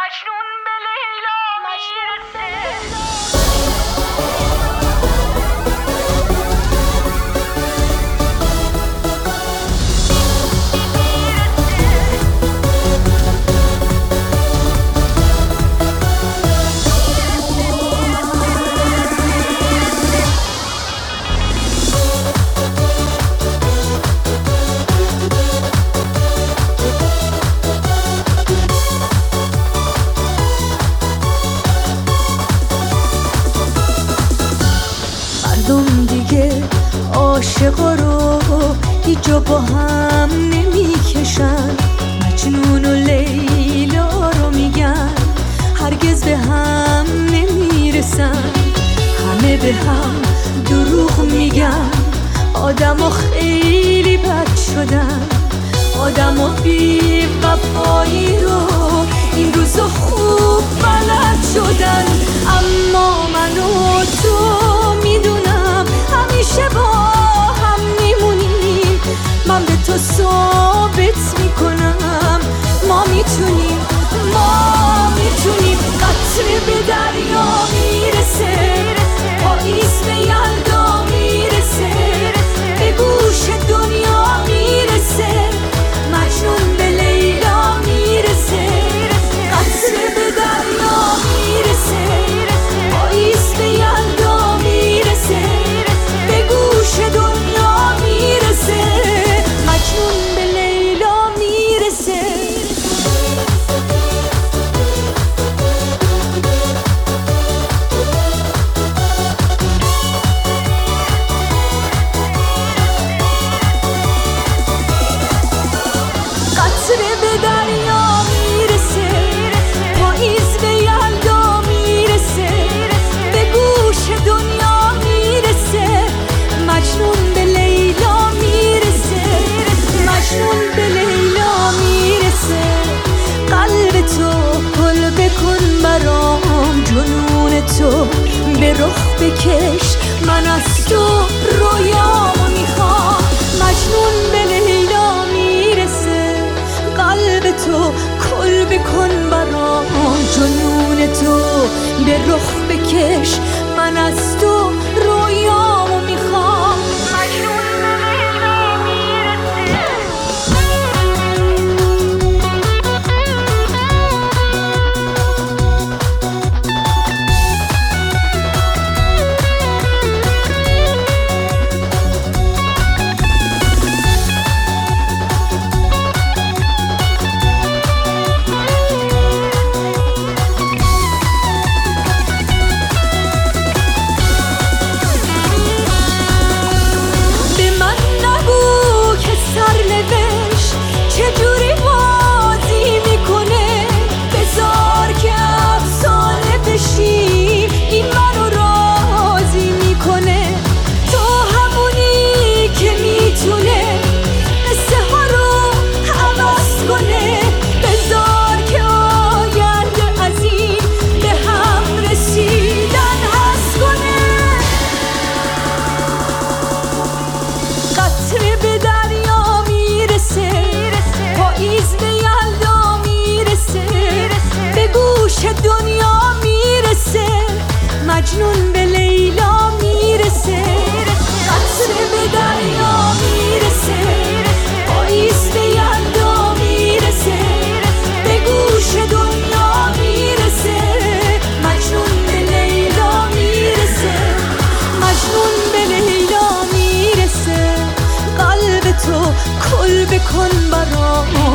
مجنون به لیلا میرسه. مردم دیگه عاشقا رو هیچ جا با هم نمیکشن، مجنون و لیلا رو میگن هرگز به هم نمیرسن. همه به هم دروغ میگن، آدما خیلی بد شدن، آدما بی وفایی رو این روزا خوب بلد شدن. اما من و تو میدونم همیشه با هم میمونیم، من به تو ثابت میکنم ما میتونیم قطره به دریا میرسه، پاییز به یلدا میرسه، به گوش دنیا میرسه، مجنون به لیلا میرسه. قطره به دریا میرسه، پاییز به یلدا میرسه، به گوش دنیا میرسه، مجنون به لیلا میرسه. قطره به دریا میرسه، پاییز به یلدا میرسه، به گوش دنیا میرسه، مجنون به لیلا میرسه، مجنون به لیلا میرسه. قلب تو گل بکن برام، جنون تو به رخ بکش، من از تو رویامو میخوام، مجنون به لیلا میرسه. قلب تو کل بکن برام، جنون تو به رخ بکش، من از تو رویامو میخوام، مجنون به لیلا میرسه. چجوری بازی میکنه، بذار که افسانه بشیم، این منو راضی میکنه. تو همونی که میتونه قصه ها رو عوض کنه، بذار که آینده از این به هم رسیدن حس کنه. قطره به دریا میرسه، پاییز به یلدا میرسه، به گوش دنیا میرسه، مجنون به لیلا میرسه. قطره به دریا میرسه، پاییز به یلدا میرسه، به گوش دنیا میرسه، مجنون به لیلا میرسه، مجنون به لیلا میرسه. قلب تو کل بکن برام،